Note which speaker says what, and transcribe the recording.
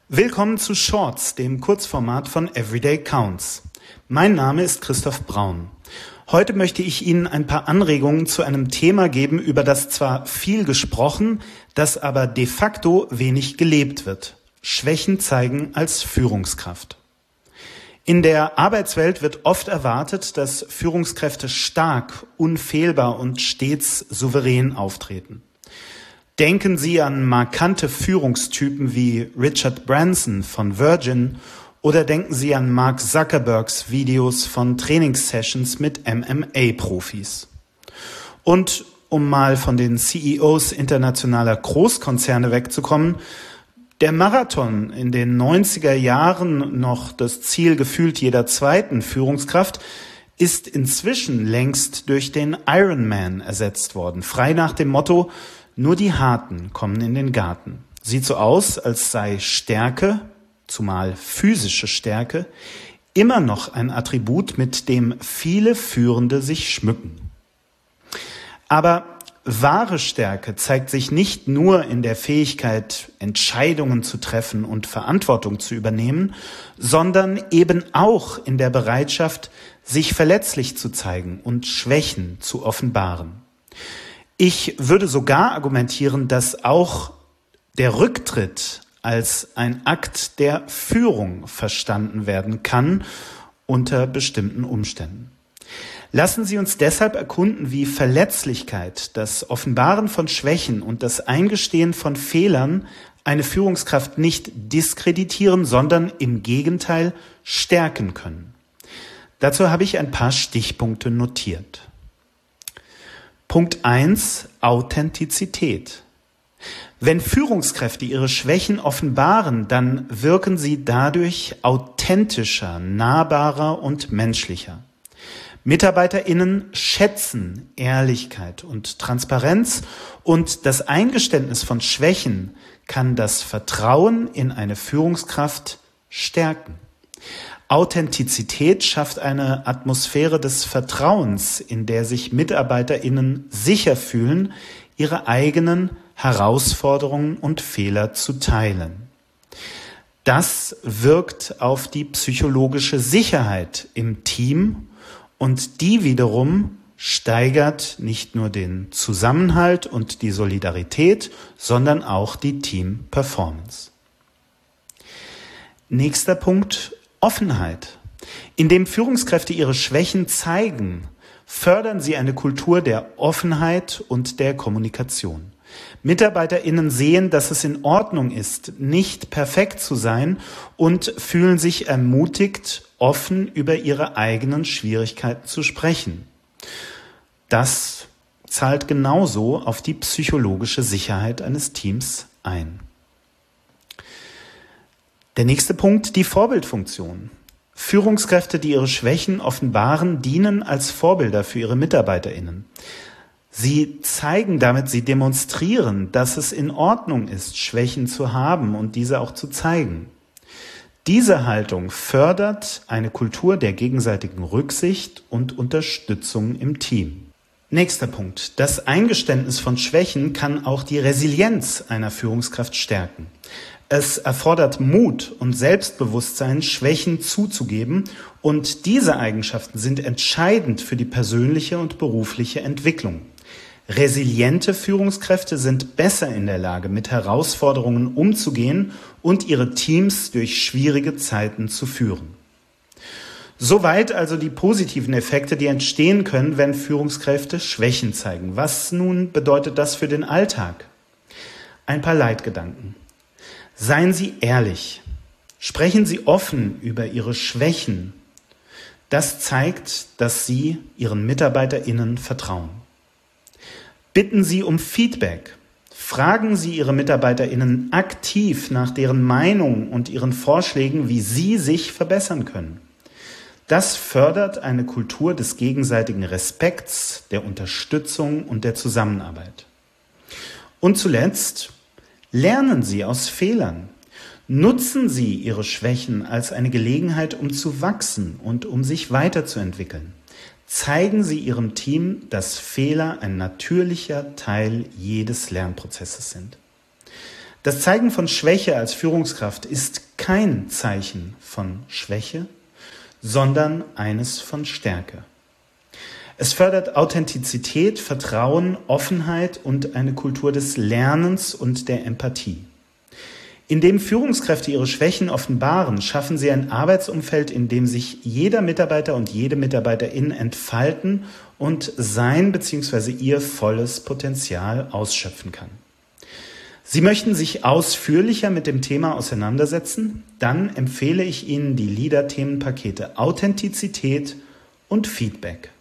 Speaker 1: Willkommen zu Shorts, dem Kurzformat von Everyday Counts. Mein Name ist Christoph Braun. Heute möchte ich Ihnen ein paar Anregungen zu einem Thema geben, über das zwar viel gesprochen, das aber de facto wenig gelebt wird. Schwächen zeigen als Führungskraft. In der Arbeitswelt wird oft erwartet, dass Führungskräfte stark, unfehlbar und stets souverän auftreten. Denken Sie an markante Führungstypen wie Richard Branson von Virgin oder denken Sie an Mark Zuckerbergs Videos von Trainingssessions mit MMA-Profis. Und um mal von den CEOs internationaler Großkonzerne wegzukommen, der Marathon in den 90er Jahren noch das Ziel gefühlt jeder zweiten Führungskraft, ist inzwischen längst durch den Ironman ersetzt worden. Frei nach dem Motto: Nur die Harten kommen in den Garten. Sieht so aus, als sei Stärke, zumal physische Stärke, immer noch ein Attribut, mit dem viele Führende sich schmücken. Aber wahre Stärke zeigt sich nicht nur in der Fähigkeit, Entscheidungen zu treffen und Verantwortung zu übernehmen, sondern eben auch in der Bereitschaft, sich verletzlich zu zeigen und Schwächen zu offenbaren. Ich würde sogar argumentieren, dass auch der Rücktritt als ein Akt der Führung verstanden werden kann unter bestimmten Umständen. Lassen Sie uns deshalb erkunden, wie Verletzlichkeit, das Offenbaren von Schwächen und das Eingestehen von Fehlern eine Führungskraft nicht diskreditieren, sondern im Gegenteil stärken können. Dazu habe ich ein paar Stichpunkte notiert. Punkt 1: Authentizität. Wenn Führungskräfte ihre Schwächen offenbaren, dann wirken sie dadurch authentischer, nahbarer und menschlicher. MitarbeiterInnen schätzen Ehrlichkeit und Transparenz, und das Eingeständnis von Schwächen kann das Vertrauen in eine Führungskraft stärken. Authentizität schafft eine Atmosphäre des Vertrauens, in der sich MitarbeiterInnen sicher fühlen, ihre eigenen Herausforderungen und Fehler zu teilen. Das wirkt auf die psychologische Sicherheit im Team, und die wiederum steigert nicht nur den Zusammenhalt und die Solidarität, sondern auch die Team-Performance. Nächster Punkt: Offenheit. Indem Führungskräfte ihre Schwächen zeigen, fördern sie eine Kultur der Offenheit und der Kommunikation. MitarbeiterInnen sehen, dass es in Ordnung ist, nicht perfekt zu sein, und fühlen sich ermutigt, offen über ihre eigenen Schwierigkeiten zu sprechen. Das zahlt genauso auf die psychologische Sicherheit eines Teams ein. Der nächste Punkt: die Vorbildfunktion. Führungskräfte, die ihre Schwächen offenbaren, dienen als Vorbilder für ihre MitarbeiterInnen. Sie zeigen damit, sie demonstrieren, dass es in Ordnung ist, Schwächen zu haben und diese auch zu zeigen. Diese Haltung fördert eine Kultur der gegenseitigen Rücksicht und Unterstützung im Team. Nächster Punkt: das Eingeständnis von Schwächen kann auch die Resilienz einer Führungskraft stärken. Es erfordert Mut und Selbstbewusstsein, Schwächen zuzugeben, und diese Eigenschaften sind entscheidend für die persönliche und berufliche Entwicklung. Resiliente Führungskräfte sind besser in der Lage, mit Herausforderungen umzugehen und ihre Teams durch schwierige Zeiten zu führen. Soweit also die positiven Effekte, die entstehen können, wenn Führungskräfte Schwächen zeigen. Was nun bedeutet das für den Alltag? Ein paar Leitgedanken. Seien Sie ehrlich. Sprechen Sie offen über Ihre Schwächen. Das zeigt, dass Sie Ihren MitarbeiterInnen vertrauen. Bitten Sie um Feedback. Fragen Sie Ihre MitarbeiterInnen aktiv nach deren Meinung und ihren Vorschlägen, wie sie sich verbessern können. Das fördert eine Kultur des gegenseitigen Respekts, der Unterstützung und der Zusammenarbeit. Und zuletzt: lernen Sie aus Fehlern. Nutzen Sie Ihre Schwächen als eine Gelegenheit, um zu wachsen und um sich weiterzuentwickeln. Zeigen Sie Ihrem Team, dass Fehler ein natürlicher Teil jedes Lernprozesses sind. Das Zeigen von Schwäche als Führungskraft ist kein Zeichen von Schwäche, sondern eines von Stärke. Es fördert Authentizität, Vertrauen, Offenheit und eine Kultur des Lernens und der Empathie. Indem Führungskräfte ihre Schwächen offenbaren, schaffen sie ein Arbeitsumfeld, in dem sich jeder Mitarbeiter und jede Mitarbeiterin entfalten und sein bzw. ihr volles Potenzial ausschöpfen kann. Sie möchten sich ausführlicher mit dem Thema auseinandersetzen? Dann empfehle ich Ihnen die LEADER-Themenpakete Authentizität und Feedback.